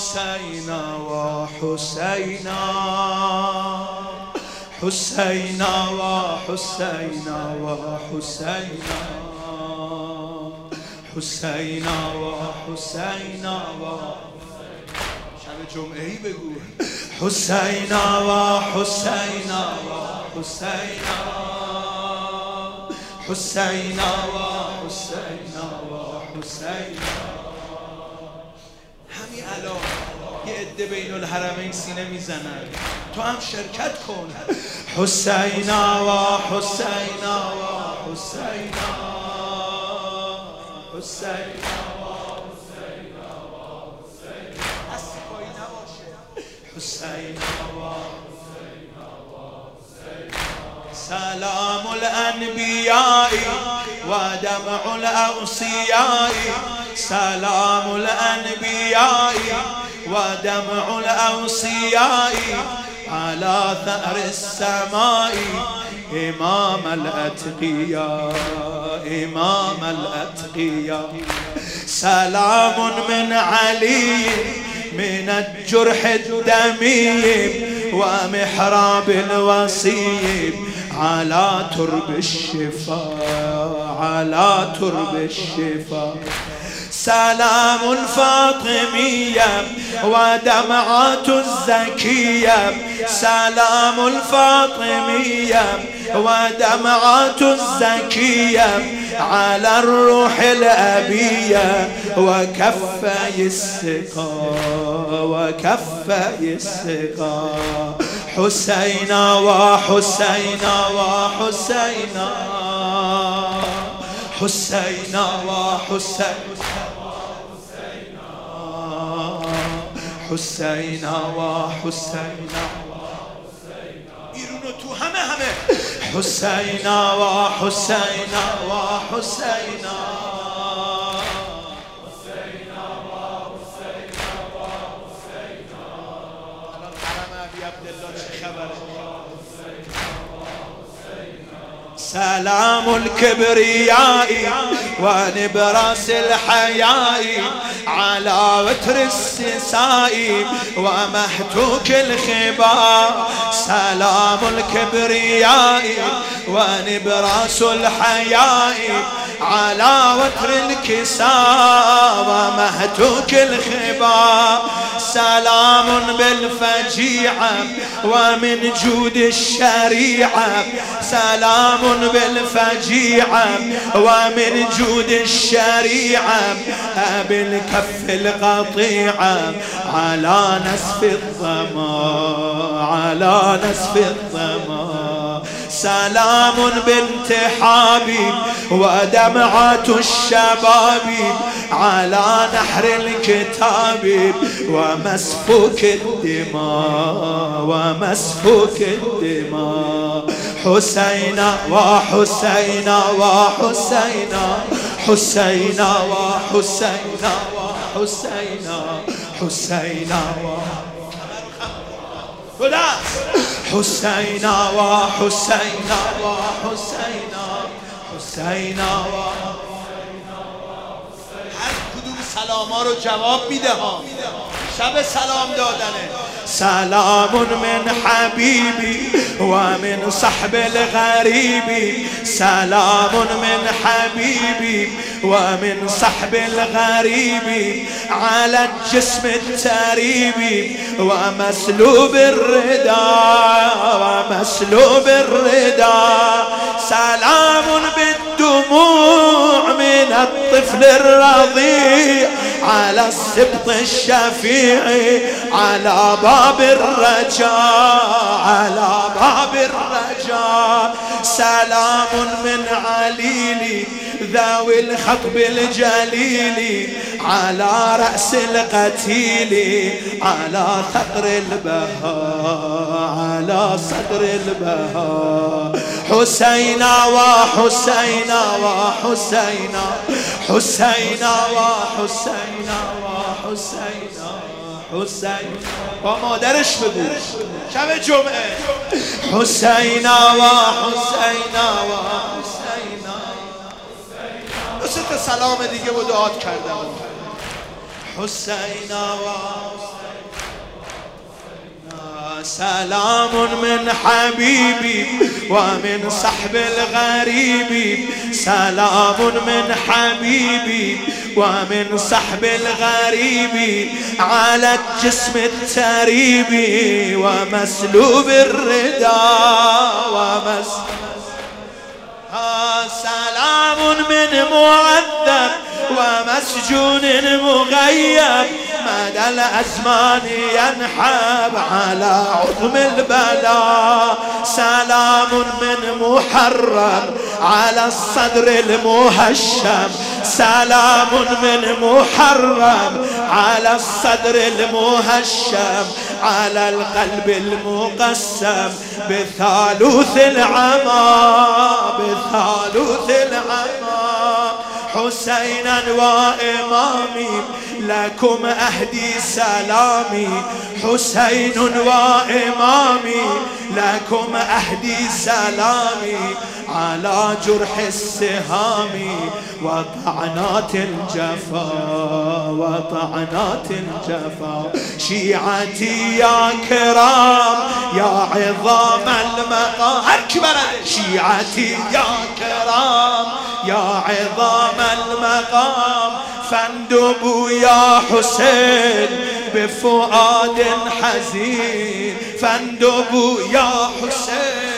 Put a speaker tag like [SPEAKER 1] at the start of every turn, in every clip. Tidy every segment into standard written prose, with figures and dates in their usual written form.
[SPEAKER 1] حسینا و حسینا حسینا و حسینا و حسینا حسینا و حسینا و شب جمعه‌ای بگو حسینا و حسینا و حسینا حسینا و حسینا و حسینا. همین الان یه عده بین الحرمین سینه میزنن، تو هم شرکت کن. حسینا و حسینا و حسینا حسینا و حسینا و حسینا. اصلی پایی نباشه. حسینا و حسینا و حسینا. سلام الانبیاء و دمع الاوصیاء. سلام الانبیاء و دمع الاوصیاء على ثأر السماء امام الاتقیاء امام الاتقیاء. سلام من علی من الجرح الدمي ومحراب الوصي على ترب الشفاء على ترب الشفاء. سلام الفاطمية ودمعات الزكية. سلام الفاطمية ودمعات الزكية على الروح الأبية وكفي السقا وكفي السقا. حسينا وحسينا وحسينا حسينا وحسينا حسینا و حسینا. بیرون و تو همه حسینا و حسینا و حسینا حسینا و حسینا و حسینا. الان حرم ابی عبدالله چه خبره؟ سلام الكبرياء ونبراس الحياء على وتر السساء ومهتوك الخباء. سلام الكبرياء ونبراس الحياء على وتر الكساء ومهتوك الخباء. سلام بالفجيعة ومن جود الشريعة. سلام بالفجيعة ومن جود الشريعة بالكف القطيعة على نسف الظما على نسف الظما. سلام بانتحاب ودمعات الشباب على نحر الكتاب ومسفوك الدماء ومسفوك الدماء. حسينا وحسينا وحسينا حسينا وحسينا وحسينا حسينا حسينا وحسينا وحسينا حسينا. هر کدوم سلاما رو جواب میده ها. شب سلام دادنه. سلام من حبيبي ومن صحب الغريب. سلام من حبيبي ومن صحب الغريب على الجسم التريب ومسلوب الرداء ومسلوب الرداء. سلام بالدموع من الطفل الرضيع على السبط الشفيع على باب الرجاء على باب الرجاء. سلام من عليل ذوي الخطب الجليل على رأس القتيل على ثغر البهاء على صدر البهاء. حسينا وحسينا وحسينا حسينا وحسينا وحسينا حسین. با مادرش بگو شب جمعه. حسینا و حسینا و حسینا. دو سه تا سلام دیگه و دعات کردم. حسین سلام من حبيبي ومن صحب الغريب سلام من حبيبي ومن صحب الغريب على الجسم التريب ومسلوب الرداء سلام من معذب ومسجون مغيب مدى الأزمان ينحب على عظم البلاء سلام من محرم على الصدر المهشم سلام من محرم على الصدر المهشم على القلب المقسم بثالوث العمى حسينا وإمامي لكم أهدي سلامي حسين وإمامي لكم أهدي سلامي على جرح السهام وطعنات الجفا شيعتي يا كرام يا عظام المقام شيعتي يا كرام يا عظام المقام فاندبوا يا حسين بفؤاد حزين فاندبوا يا حسين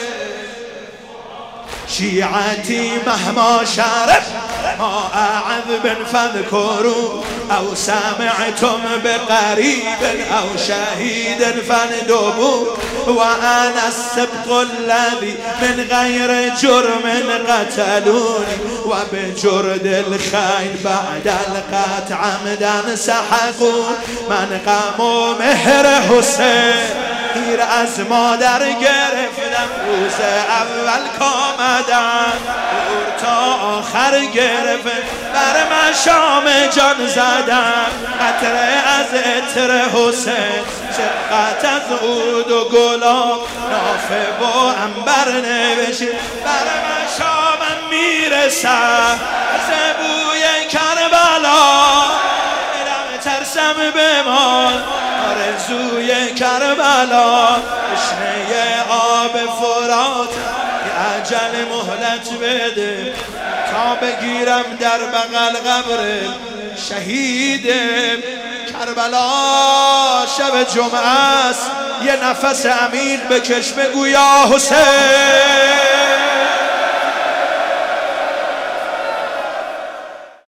[SPEAKER 1] شيعتي مهما شرف ما أعذب فاذكروا أو سمعتم بقريب أو شهيد فاندبوا وأنا السبط الذي من غير جرم قتلوني وبجرد الخيل بعد القتل عمدا سحقوا من قاموا مهر حسين هیر از مادر گرفتم روز اول کامدم دور تا آخر گرفت بر مشام جان زدم قطره از عطر حسین شقت از عود و گلاب نافه با عنبر نوشت بر مشامم میرسم از بوی کربلا ترسم بمان آرزوی کربلا تشنه آب فرات اجل مهلت بده تا بگیرم در بغل قبر شهید کربلا شب جمعه است یه نفس عمیق بکش بگو یا حسین